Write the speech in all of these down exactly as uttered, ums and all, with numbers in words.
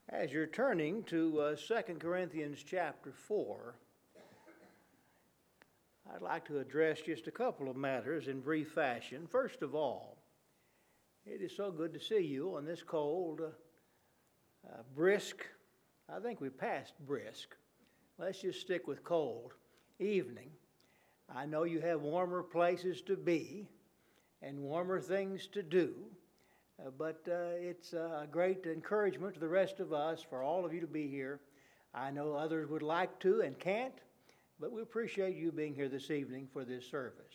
As you're turning to uh, Second Corinthians chapter four, I'd like to address just a couple of matters in brief fashion. First of all, it is so good to see you on this cold, uh, uh, brisk, I think we passed brisk, let's just stick with cold, evening. I know you have warmer places to be and warmer things to do. Uh, but uh, it's a great encouragement to the rest of us for all of you to be here. I know others would like to and can't, but we appreciate you being here this evening for this service.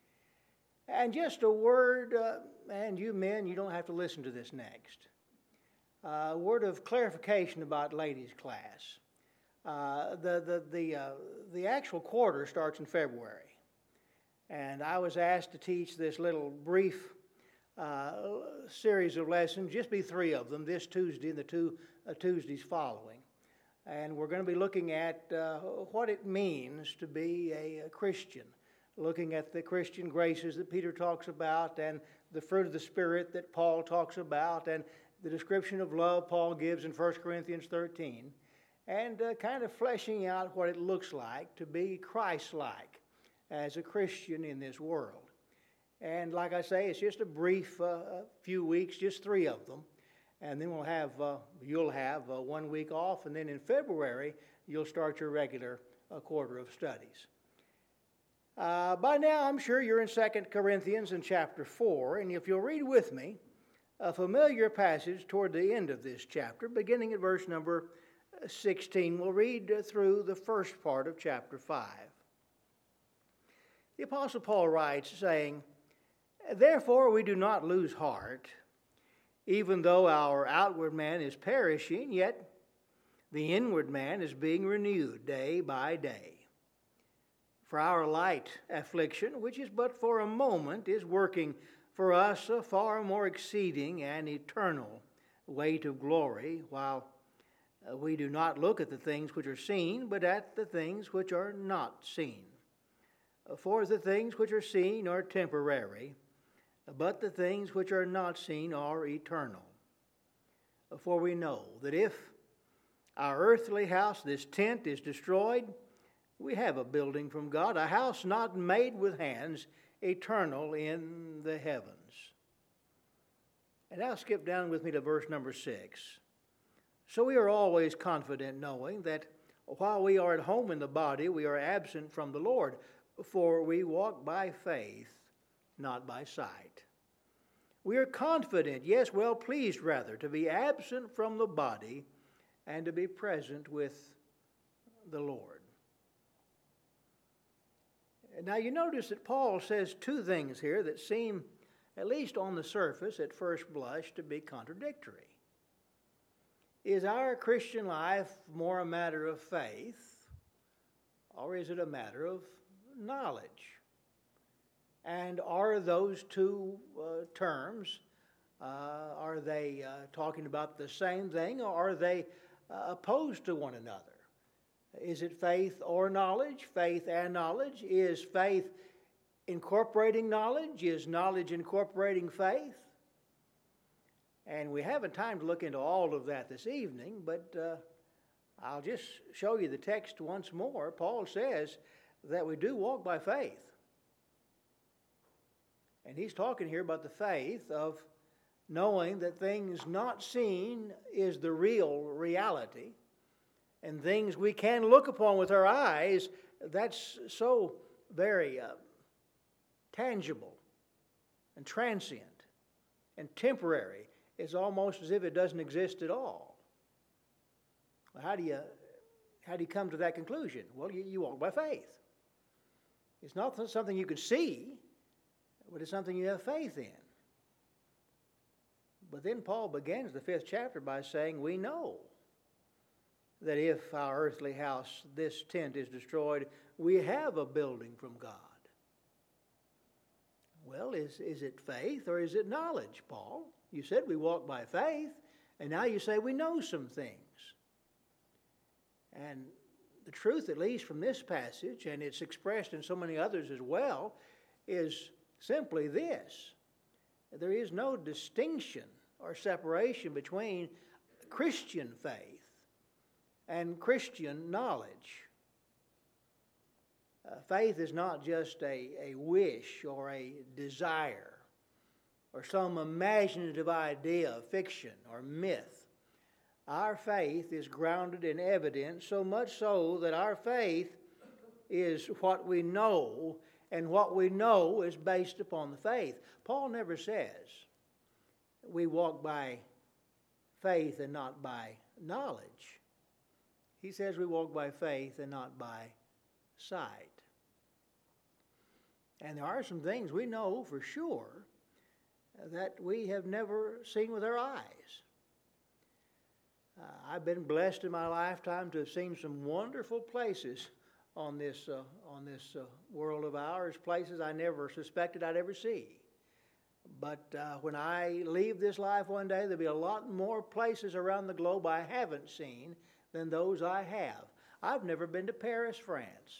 And just a word, uh, and you men, you don't have to listen to this next. Uh, a word of clarification about ladies' class. Uh, the the the uh, the actual quarter starts in February, and I was asked to teach this little brief Uh, series of lessons, just be three of them, this Tuesday and the two uh, Tuesdays following. And we're going to be looking at uh, what it means to be a, a Christian, looking at the Christian graces that Peter talks about and the fruit of the Spirit that Paul talks about and the description of love Paul gives in First Corinthians thirteen, and uh, kind of fleshing out what it looks like to be Christ-like as a Christian in this world. And like I say, it's just a brief uh, few weeks, just three of them. And then we'll have, uh, you'll have uh, one week off. And then in February, you'll start your regular uh, quarter of studies. Uh, by now, I'm sure you're in Second Corinthians in chapter four. And if you'll read with me, a familiar passage toward the end of this chapter, beginning at verse number sixteen. We'll read through the first part of chapter five. The Apostle Paul writes, saying, "Therefore we do not lose heart, even though our outward man is perishing, yet the inward man is being renewed day by day. For our light affliction, which is but for a moment, is working for us a far more exceeding and eternal weight of glory, while we do not look at the things which are seen, but at the things which are not seen. For the things which are seen are temporary, but the things which are not seen are eternal. For we know that if our earthly house, this tent, is destroyed, we have a building from God, a house not made with hands, eternal in the heavens." And now skip down with me to verse number six. "So we are always confident, knowing that while we are at home in the body, we are absent from the Lord. For we walk by faith, not by sight. We are confident, yes, well pleased rather, to be absent from the body and to be present with the Lord." Now you notice that Paul says two things here that seem, at least on the surface, at first blush, to be contradictory. Is our Christian life more a matter of faith, or is it a matter of knowledge? And are those two uh, terms, uh, are they uh, talking about the same thing, or are they uh, opposed to one another? Is it faith or knowledge? Faith and knowledge? Is faith incorporating knowledge? Is knowledge incorporating faith? And we haven't time to look into all of that this evening, but uh, I'll just show you the text once more. Paul says that we do walk by faith. And he's talking here about the faith of knowing that things not seen is the real reality. And things we can look upon with our eyes, that's so very uh, tangible and transient and temporary. It's almost as if it doesn't exist at all. Well, how do you, how do you come to that conclusion? Well, you, you walk by faith. It's not something you can see, but it's something you have faith in. But then Paul begins the fifth chapter by saying, we know that if our earthly house, this tent, is destroyed, we have a building from God. Well, is, is it faith or is it knowledge, Paul? You said we walk by faith, and now you say we know some things. And the truth, at least from this passage, and it's expressed in so many others as well, is simply this. There is no distinction or separation between Christian faith and Christian knowledge. Uh, faith is not just a, a wish or a desire or some imaginative idea, fiction or myth. Our faith is grounded in evidence, so much so that our faith is what we know, and what we know is based upon the faith. Paul never says we walk by faith and not by knowledge. He says we walk by faith and not by sight. And there are some things we know for sure that we have never seen with our eyes. Uh, I've been blessed in my lifetime to have seen some wonderful places on this uh, on this uh, world of ours, places I never suspected I'd ever see. But uh, when I leave this life one day, there'll be a lot more places around the globe I haven't seen than those I have. I've never been to Paris, France.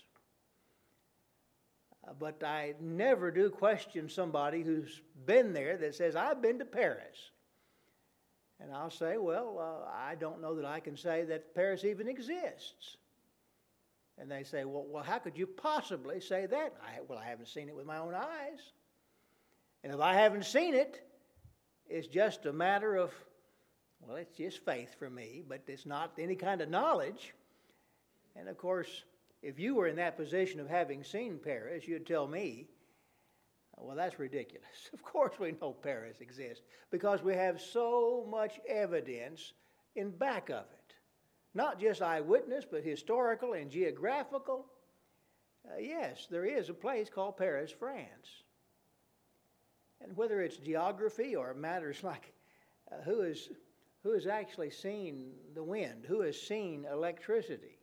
Uh, but I never do question somebody who's been there that says, I've been to Paris. And I'll say, well, uh, I don't know that I can say that Paris even exists. And they say, well, well, how could you possibly say that? I, well, I haven't seen it with my own eyes. And if I haven't seen it, it's just a matter of, well, it's just faith for me, but it's not any kind of knowledge. And of course, if you were in that position of having seen Paris, you'd tell me, well, that's ridiculous. Of course we know Paris exists because we have so much evidence in back of it. Not just eyewitness, but historical and geographical. Uh, yes, there is a place called Paris, France. And whether it's geography or matters like uh, who, is, who has actually seen the wind, who has seen electricity,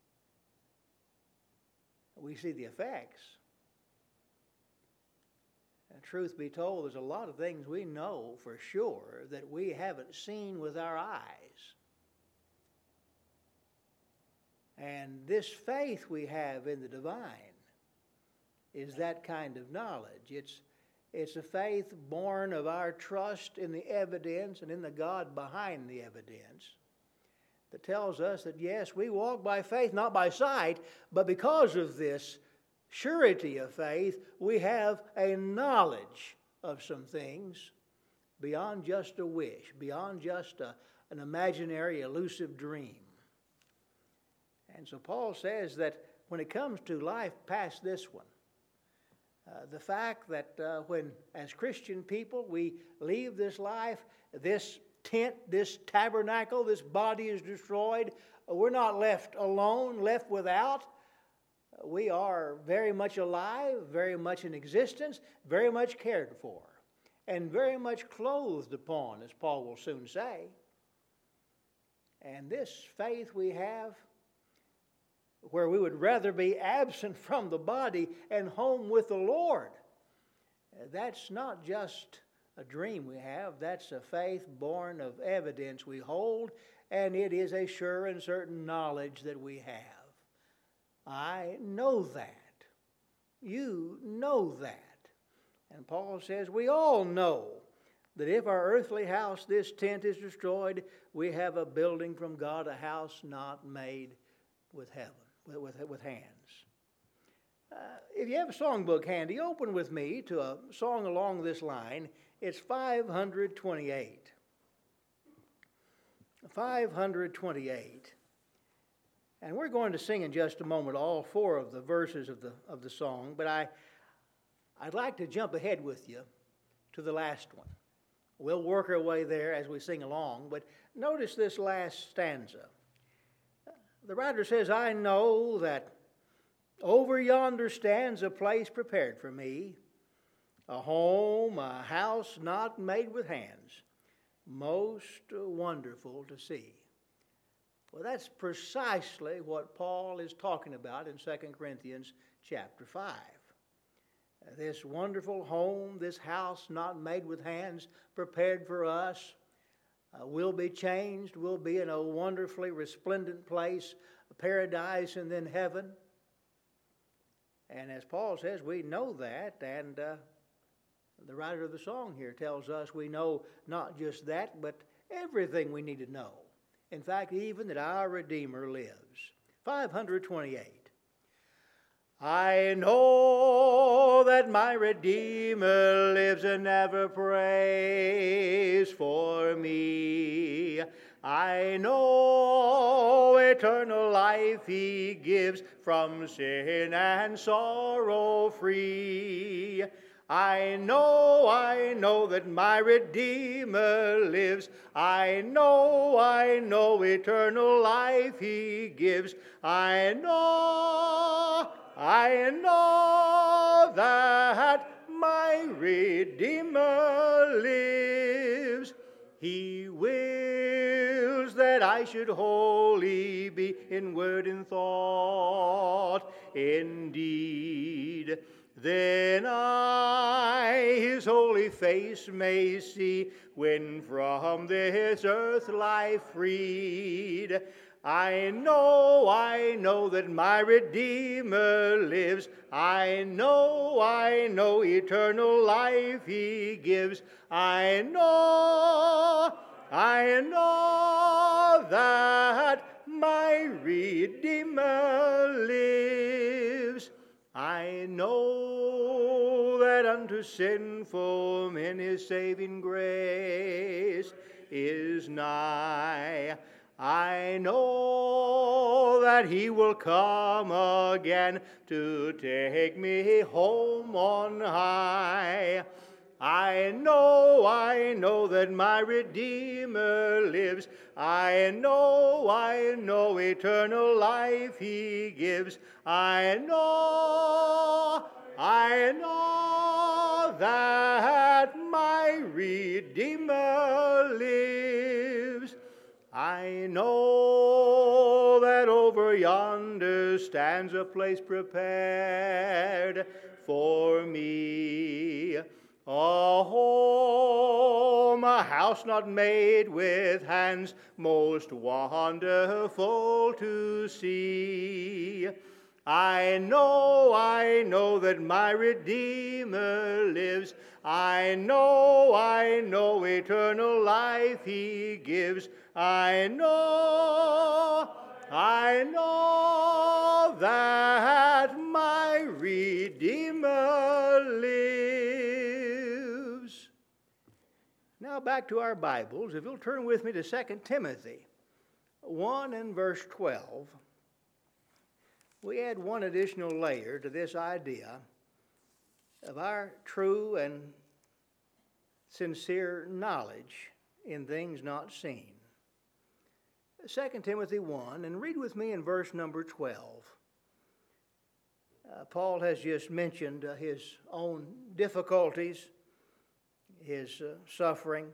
we see the effects. And truth be told, there's a lot of things we know for sure that we haven't seen with our eyes. And this faith we have in the divine is that kind of knowledge. It's, it's a faith born of our trust in the evidence and in the God behind the evidence that tells us that, yes, we walk by faith, not by sight, but because of this surety of faith, we have a knowledge of some things beyond just a wish, beyond just a, an imaginary, elusive dream. And so Paul says that when it comes to life past this one, uh, the fact that uh, when, as Christian people, we leave this life, this tent, this tabernacle, this body is destroyed, we're not left alone, left without. We are very much alive, very much in existence, very much cared for, and very much clothed upon, as Paul will soon say. And this faith we have, where we would rather be absent from the body and home with the Lord, that's not just a dream we have. That's a faith born of evidence we hold, and it is a sure and certain knowledge that we have. I know that. You know that. And Paul says we all know that if our earthly house, this tent, is destroyed, we have a building from God, a house not made with heaven, with, with, with hands. Uh, if you have a songbook handy, open with me to a song along this line. It's five hundred twenty-eight. five hundred twenty-eight. And we're going to sing in just a moment all four of the verses of the of the song, but I, I'd like to jump ahead with you to the last one. We'll work our way there as we sing along, but notice this last stanza. The writer says, I know that over yonder stands a place prepared for me, a home, a house not made with hands, most wonderful to see. Well, that's precisely what Paul is talking about in Second Corinthians chapter five. This wonderful home, this house not made with hands, prepared for us, uh, will be changed. We'll be in a wonderfully resplendent place, a paradise and then heaven. And as Paul says, we know that, and uh, the writer of the song here tells us we know not just that, but everything we need to know In fact, even that our Redeemer lives. five twenty-eight. I know that my Redeemer lives and ever prays for me. I know eternal life he gives, from sin and sorrow free. I know, I know that my Redeemer lives. I know, I know eternal life he gives. I know, I know that my Redeemer lives. He wills that I should wholly be in word and thought, indeed. Then I his holy face may see, when from this earth life freed. I know, I know that my Redeemer lives. I know, I know eternal life he gives. I know, I know that my Redeemer lives. I know that unto sinful men his saving grace is nigh. I know that he will come again to take me home on high. I know, I know that my Redeemer lives. I know, I know eternal life he gives. I know, I know that my Redeemer lives. I know that over yonder stands a place prepared for me, a home, a house not made with hands, most wonderful to see. I know, I know that my Redeemer lives. I know, I know eternal life he gives. I know, I know that my Redeemer lives. Now back to our Bibles. If you'll turn with me to Second Timothy one and verse twelve. We add one additional layer to this idea of our true and sincere knowledge in things not seen. Second Timothy one, and read with me in verse number twelve. Uh, Paul has just mentioned uh, his own difficulties, his uh, suffering.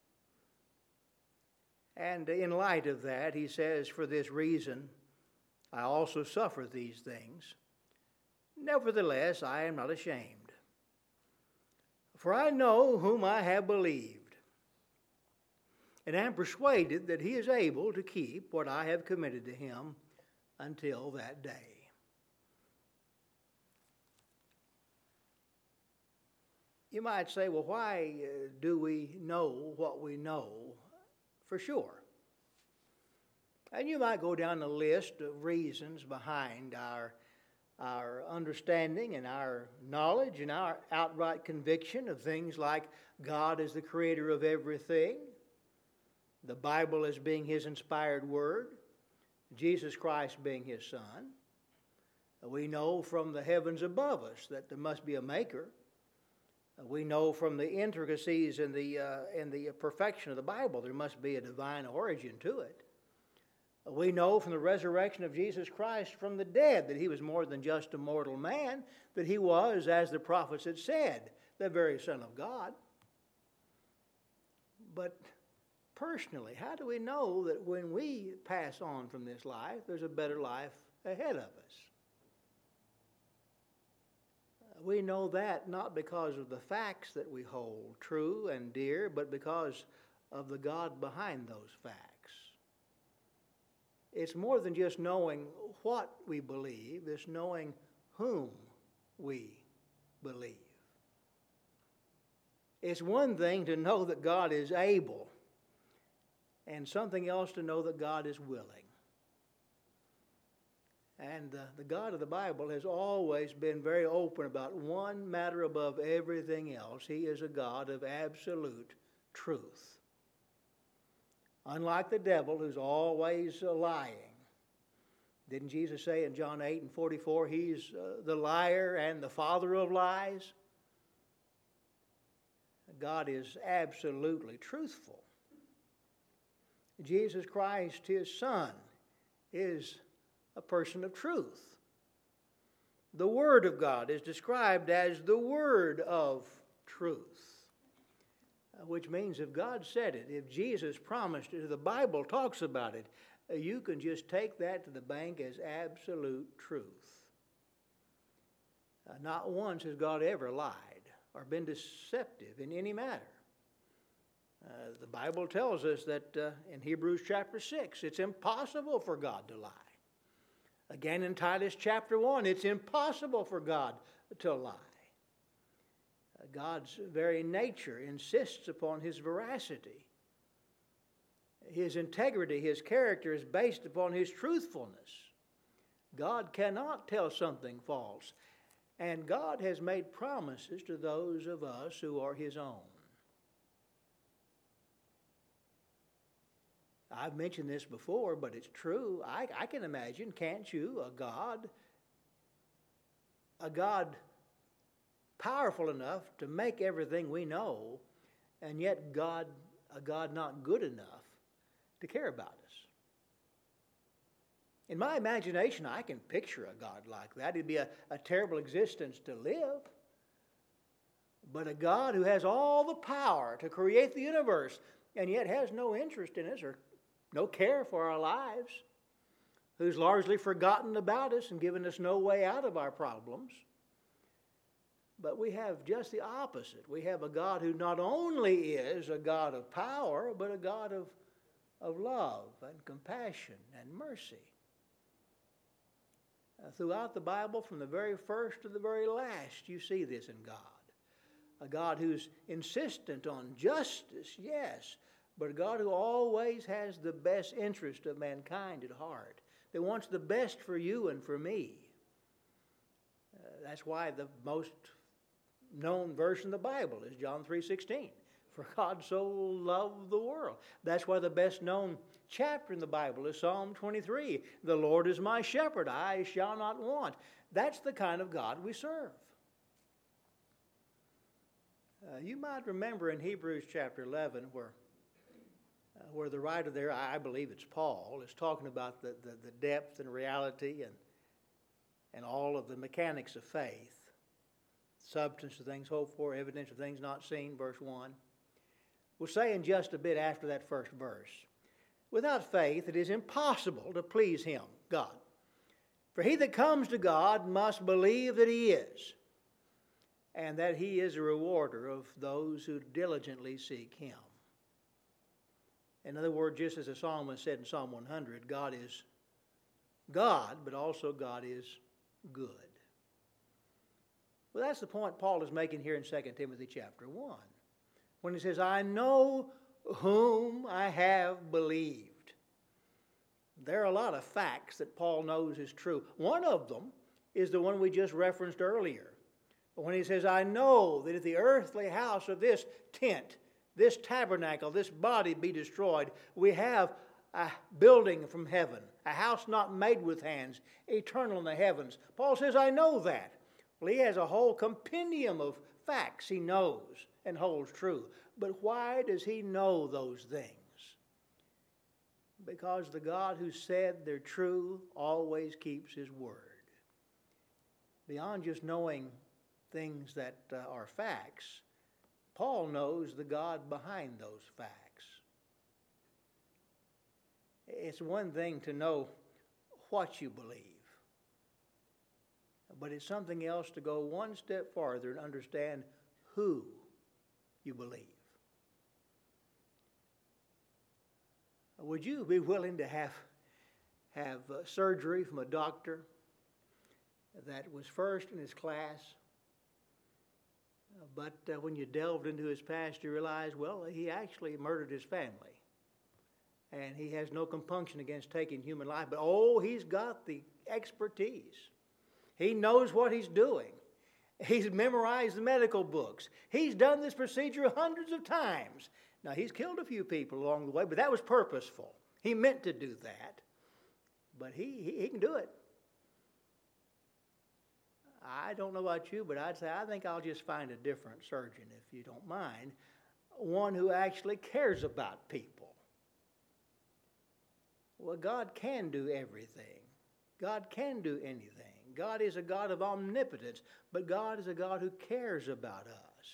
And in light of that, he says, for this reason, I also suffer these things. Nevertheless, I am not ashamed. For I know whom I have believed, and am persuaded that he is able to keep what I have committed to him until that day. You might say, well, why uh, do we know what we know for sure? And you might go down the list of reasons behind our, our understanding and our knowledge and our outright conviction of things like God is the creator of everything, the Bible as being his inspired word, Jesus Christ being his son. We know from the heavens above us that there must be a maker. We know from the intricacies and the, uh, and the perfection of the Bible there must be a divine origin to it. We know from the resurrection of Jesus Christ from the dead that he was more than just a mortal man, that he was, as the prophets had said, the very Son of God. But personally, how do we know that when we pass on from this life, there's a better life ahead of us? We know that not because of the facts that we hold true and dear, but because of the God behind those facts. It's more than just knowing what we believe, it's knowing whom we believe. It's one thing to know that God is able and something else to know that God is willing. And uh, the God of the Bible has always been very open about one matter above everything else. He is a God of absolute truth. Unlike the devil, who's always uh, lying. Didn't Jesus say in John eight and forty-four, he's uh, the liar and the father of lies? God is absolutely truthful. Jesus Christ, his Son, is a person of truth. The Word of God is described as the Word of truth, which means if God said it, if Jesus promised it, if the Bible talks about it, you can just take that to the bank as absolute truth. Uh, not once has God ever lied or been deceptive in any matter. Uh, the Bible tells us that uh, in Hebrews chapter six, it's impossible for God to lie. Again in Titus chapter one, it's impossible for God to lie. Uh, God's very nature insists upon his veracity. His integrity, his character is based upon his truthfulness. God cannot tell something false. And God has made promises to those of us who are his own. I've mentioned this before, but it's true. I, I can imagine, can't you, a God, a God powerful enough to make everything we know, and yet God, a God not good enough to care about us. In my imagination, I can picture a God like that. It'd be a, a terrible existence to live. But a God who has all the power to create the universe and yet has no interest in us or no care for our lives, who's largely forgotten about us and given us no way out of our problems. But we have just the opposite. We have a God who not only is a God of power, but a God of, of love and compassion and mercy. Uh, throughout the Bible, from the very first to the very last, you see this in God. A God who's insistent on justice, yes, but a God who always has the best interest of mankind at heart, that wants the best for you and for me. Uh, that's why the most known verse in the Bible is John three sixteen. For God so loved the world. That's why the best known chapter in the Bible is Psalm twenty-three. The Lord is my shepherd, I shall not want. That's the kind of God we serve. Uh, you might remember in Hebrews chapter eleven where, uh, where the writer there, I believe it's Paul, is talking about the, the, the depth and reality and, and all of the mechanics of faith. Substance of things hoped for, evidence of things not seen, verse one. We'll say in just a bit after that first verse, without faith it is impossible to please him, God. For he that comes to God must believe that he is, and that he is a rewarder of those who diligently seek him. In other words, just as the psalmist said in Psalm one hundred, God is God, but also God is good. Well, that's the point Paul is making here in Second Timothy chapter one. When he says, I know whom I have believed. There are a lot of facts that Paul knows is true. One of them is the one we just referenced earlier. When he says, I know that if the earthly house of this tent, this tabernacle, this body be destroyed, we have a building from heaven, a house not made with hands, eternal in the heavens. Paul says, I know that. Well, he has a whole compendium of facts he knows and holds true. But why does he know those things? Because the God who said they're true always keeps his word. Beyond just knowing things that uh, are facts, Paul knows the God behind those facts. It's one thing to know what you believe, but it's something else to go one step farther and understand who you believe. Would you be willing to have, have uh, surgery from a doctor that was first in his class, but uh, when you delved into his past, you realized, well, he actually murdered his family. and he has no compunction against taking human life. But oh, he's got the expertise. He knows what he's doing. He's memorized the medical books. He's done this procedure hundreds of times. Now, he's killed a few people along the way, but that was purposeful. He meant to do that. But he, he, he can do it. I don't know about you, but I'd say I think I'll just find a different surgeon, if you don't mind. One who actually cares about people. Well, God can do everything. God can do anything. God is a God of omnipotence, but God is a God who cares about us.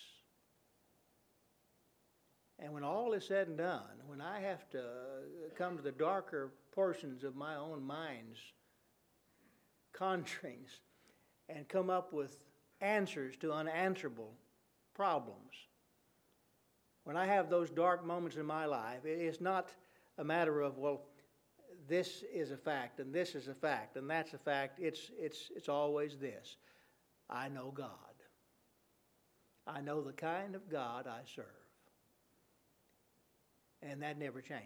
And when all is said and done, when I have to come to the darker portions of my own mind's conjurings and come up with answers to unanswerable problems, when I have those dark moments in my life, it's not a matter of, well, this is a fact, and this is a fact, and that's a fact. It's, it's, it's always this. I know God. I know the kind of God I serve. And that never changes.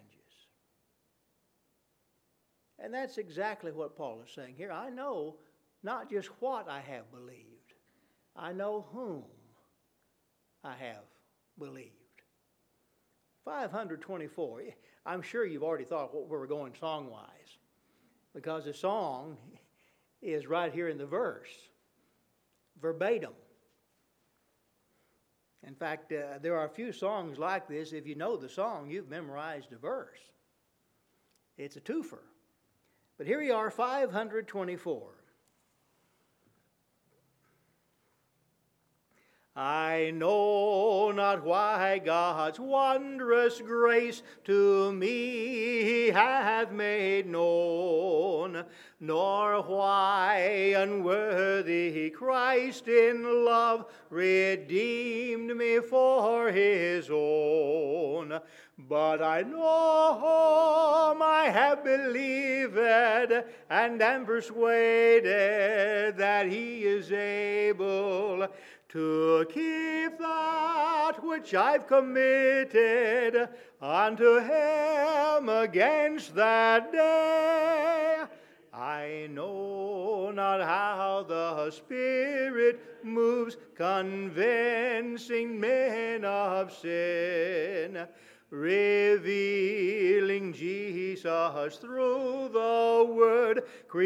And that's exactly what Paul is saying here. I know not just what I have believed. I know whom I have believed. five hundred twenty-four. I'm sure you've already thought where we're going song-wise, because the song is right here in the verse, verbatim. In fact, uh, there are a few songs like this. If you know the song, you've memorized the verse. It's a twofer. But here we are, five hundred twenty-four. I know not why God's wondrous grace to me hath made known, nor why unworthy Christ in love redeemed me for his own. But I know whom I have believed, and am persuaded that he is able to keep that which I've committed unto him against that day. I know not how the Spirit moves, convincing men of sin, revealing Jesus through the Word,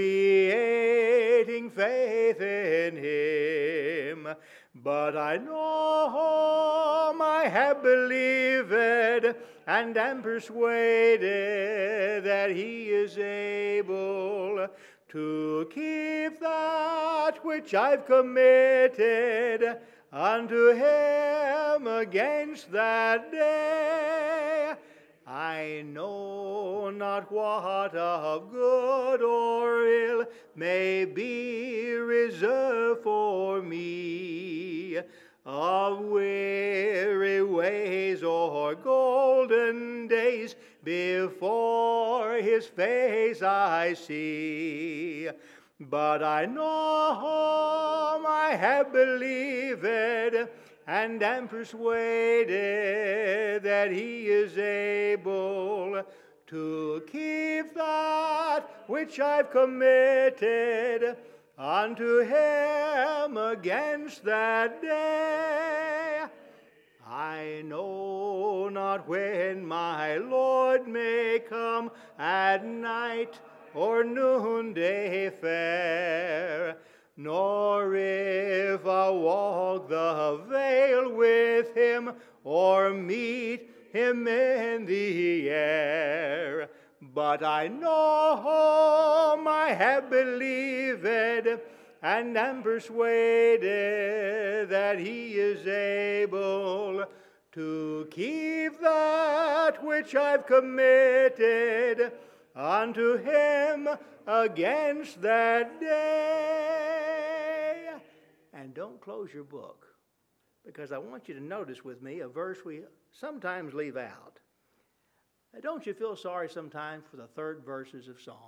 creating faith in him. But I know whom I have believed, and am persuaded that he is able to keep that which I've committed unto him against that day. I know not what of good or ill may be reserved for me, of weary ways or golden days before his face I see. But I know whom I have believed, and am persuaded that he is able to keep that which I've committed unto him against that day. I know not when my Lord may come, at night or noonday fair, nor if I walk the vale with him, or meet him in the air. But I know whom I have believed, and am persuaded that he is able to keep that which I've committed unto him against that day. And don't close your book, because I want you to notice with me a verse we sometimes leave out. Don't you feel sorry sometimes for the third verses of songs?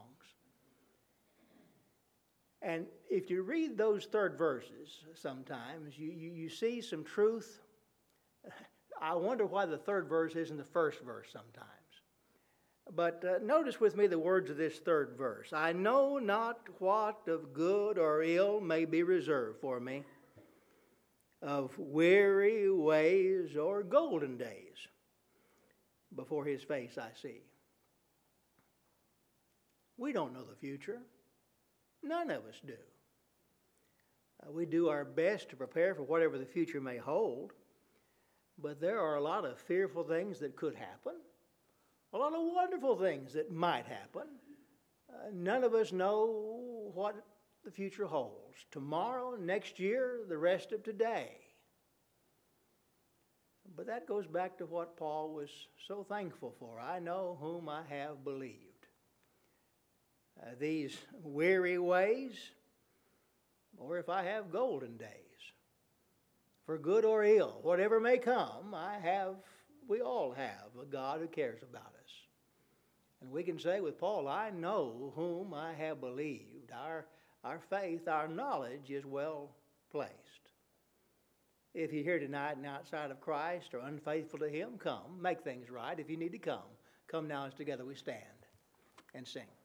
And if you read those third verses sometimes, you, you, you see some truth. I wonder why the third verse isn't the first verse sometimes. But uh, notice with me the words of this third verse. I know not what of good or ill may be reserved for me, of weary ways or golden days. Before his face I see. We don't know the future. None of us do. Uh, we do our best to prepare for whatever the future may hold, but there are a lot of fearful things that could happen, a lot of wonderful things that might happen. Uh, none of us know what the future holds. Tomorrow, next year, the rest of today. But that goes back to what Paul was so thankful for. I know whom I have believed. Uh, these weary ways, or if I have golden days, for good or ill, whatever may come, I have, we all have a God who cares about us. And we can say with Paul, I know whom I have believed. Our, our faith, our knowledge is well placed. If you're here tonight and outside of Christ or unfaithful to Him, come. Make things right. If you need to come, come now as together we stand and sing.